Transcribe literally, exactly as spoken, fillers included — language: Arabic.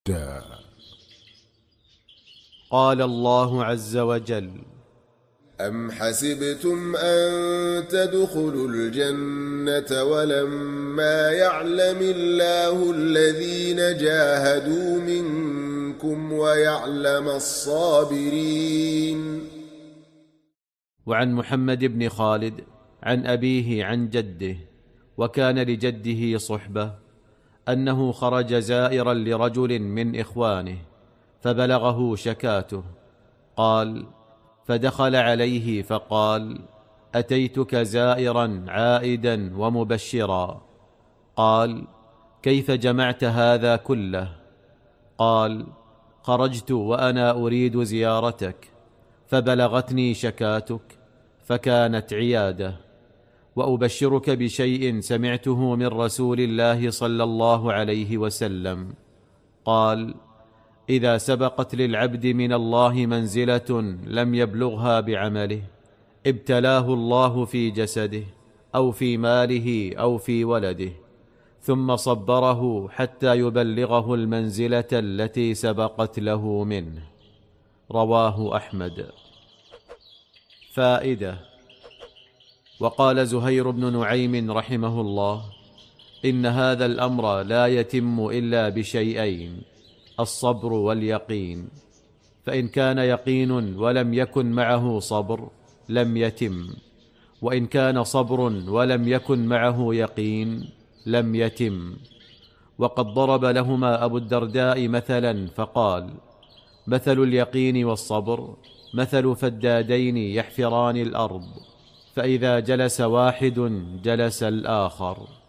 قال الله عز وجل: أم حسبتم أن تدخلوا الجنة ولما يعلم الله الذين جاهدوا منكم ويعلم الصابرين. وعن محمد بن خالد عن أبيه عن جده، وكان لجده صحبة، أنه خرج زائرا لرجل من إخوانه فبلغه شكاته. قال: فدخل عليه فقال: أتيتك زائرا عائدا ومبشرا. قال: كيف جمعت هذا كله؟ قال: خرجت وأنا أريد زيارتك فبلغتني شكاتك فكانت عيادة، وأبشرك بشيء سمعته من رسول الله صلى الله عليه وسلم. قال: إذا سبقت للعبد من الله منزلة لم يبلغها بعمله ابتلاه الله في جسده أو في ماله أو في ولده، ثم صبره حتى يبلغه المنزلة التي سبقت له منه. رواه أحمد. فائدة. وقال زهير بن نعيم رحمه الله: إن هذا الأمر لا يتم إلا بشيئين: الصبر واليقين، فإن كان يقين ولم يكن معه صبر لم يتم، وإن كان صبر ولم يكن معه يقين لم يتم. وقد ضرب لهما أبو الدرداء مثلا فقال: مثل اليقين والصبر مثل فدادين يحفران الأرض، فإذا جلس واحد جلس الآخر.